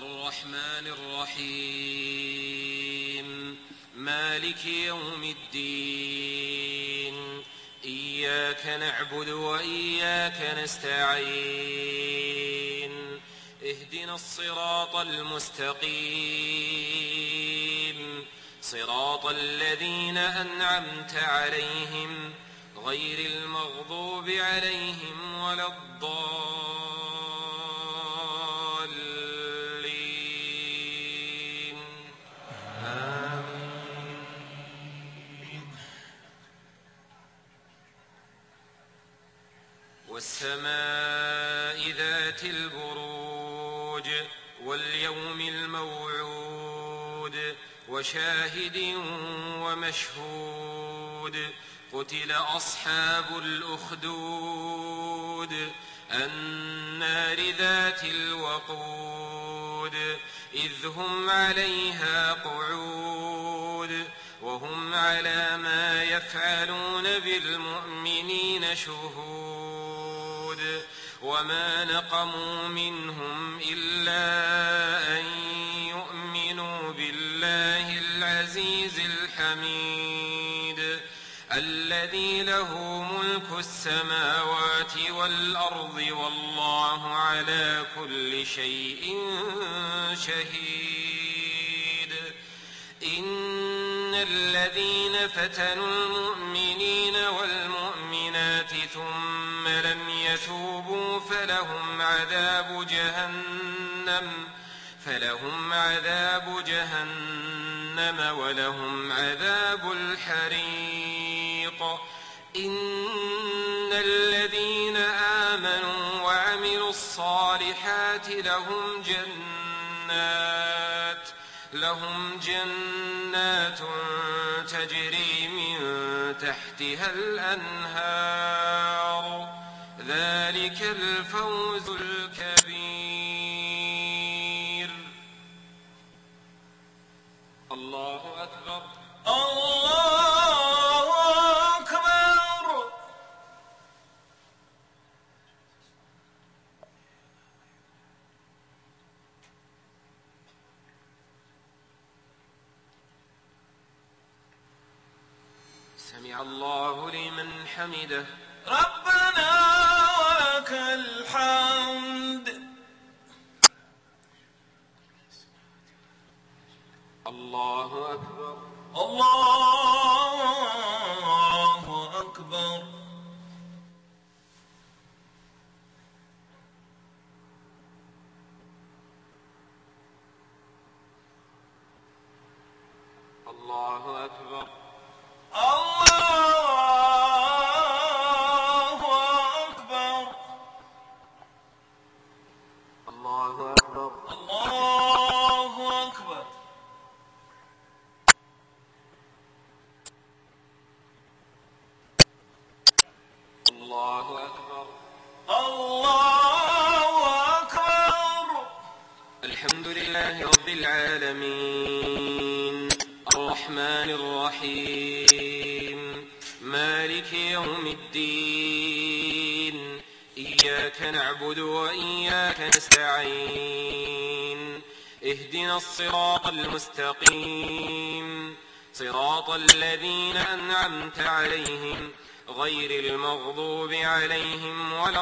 الرحمن الرحيم مالك يوم الدين إياك نعبد وإياك نستعين اهدنا الصراط المستقيم صراط الذين أنعمت عليهم غير المغضوب عليهم ولا الضالين آمين. والسماء ذات البروج واليوم الموعود وشاهد ومشهود قتل أصحاب الأخدود النار ذات الوقود إذ هم عليها قعود وهم على ما يفعلون بالمؤمنين شهود وما نقموا منهم إلا أن يؤمنوا بالله العزيز الحميد الذي له ملك السماوات والأرض والله على كل شيء شهيد إن الذين فتنوا المؤمنين والمؤمنات ثم لم يتوبوا فلهم عذاب جهنم ولهم عذاب الحريق إن الذين آمنوا وعملوا الصالحات لهم جنات تجري من تحتها الأنهار ذلك الفوز الكبير. الله أكبر الله أكبر. سمع الله لمن حمده ربنا ولك الحمد. الله أكبر الله أكبر. الله أكبر الله أكبر الله أكبر. الله أكبر الله أكبر. الحمد لله رب العالمين الرحمن الرحيم مالك يوم الدين إياك نعبد وإياك نستعين اهدنا الصراط المستقيم صراط الذين أنعمت عليهم غير المغضوب عليهم ولا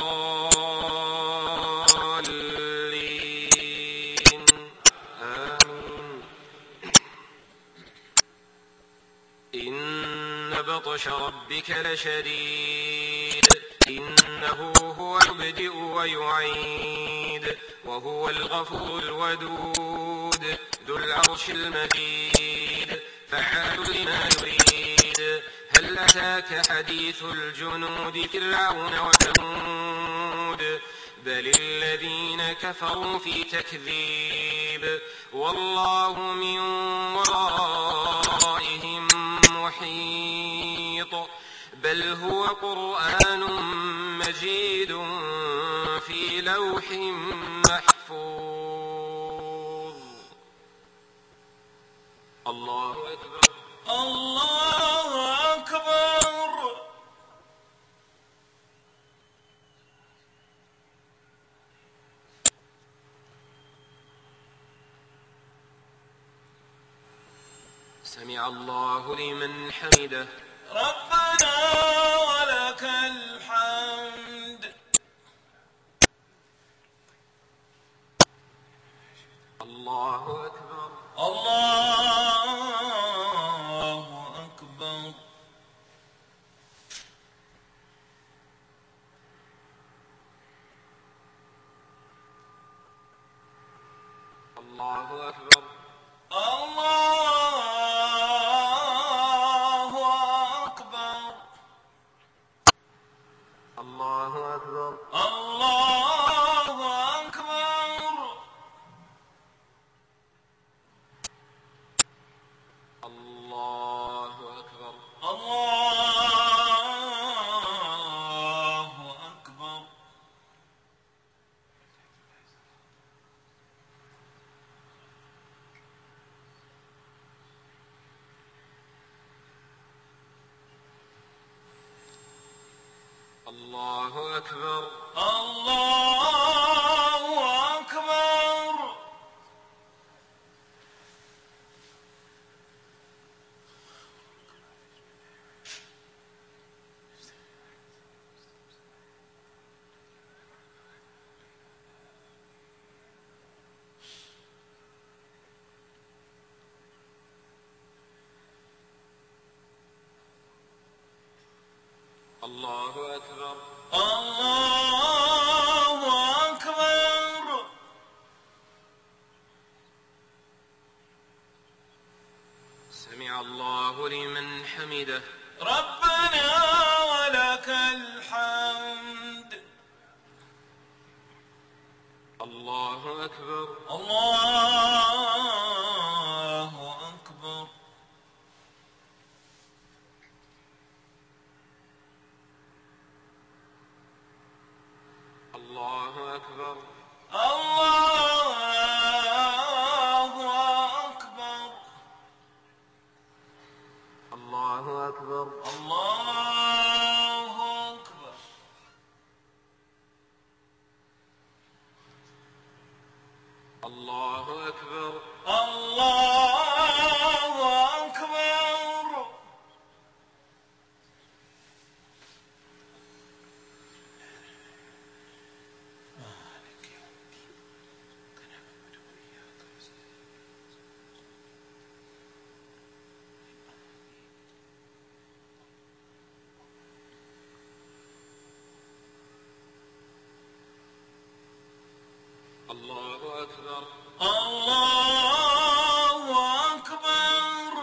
الضالين آمين. إن بطش ربك لشديد إنه هو يبدئ ويعيد وهو الغفور الودود ذو العرش المجيد فعال لما يريد. هل أتاك حديث الجنود فرعون وثمود بل الذين كفروا في تكذيب والله من ورائهم محيط بل هو قرآن مجيد في لوح محفوظ. الله أكبر الله أكبر. سمع الله لمن حمده. ربنا ولك الحمد. الله أكبر. الله أكبر. الله أكبر. الله أكبر. الله أكبر. الله أكبر. الله أكبر. الله أكبر. الله أكبر. الله أكبر. الله أكبر. الله أكبر. سمع الله لمن حمده. ربنا ولك الحمد. الله أكبر. الله أكبر. الله أكبر. الله أكبر. الله أكبر. الله أكبر. الله أكبر. الله أكبر. الله أكبر. الله أكبر.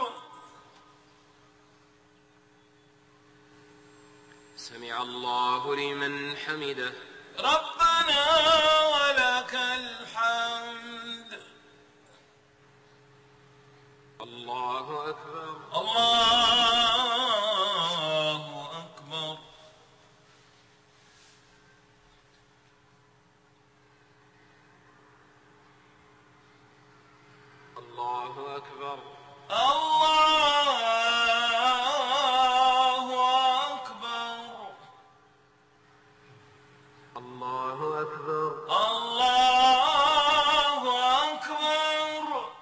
سمع الله لمن حمده. ربنا ولك الحمد. الله أكبر. الله أكبر. الله أكبر. الله أكبر. الله أكبر. الله أكبر.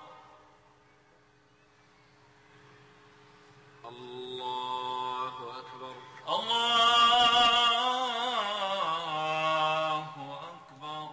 الله أكبر. الله أكبر.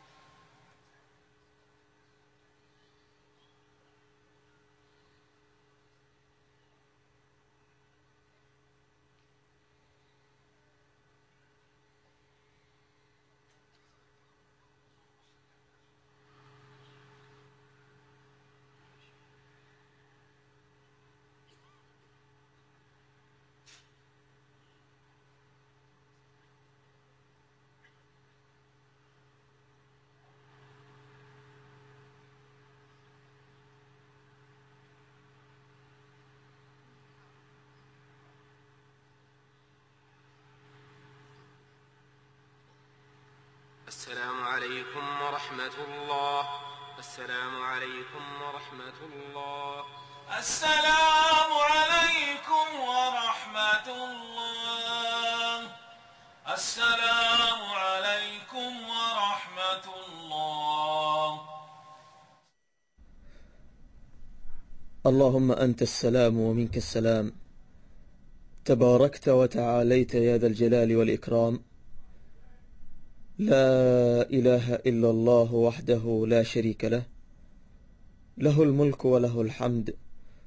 السلام عليكم ورحمة الله. السلام عليكم ورحمة الله. السلام عليكم ورحمة الله. السلام عليكم ورحمة الله. اللهم أنت السلام ومنك السلام، تباركت وتعاليت يا ذا الجلال والإكرام. لا إله إلا الله وحده لا شريك له، له الملك وله الحمد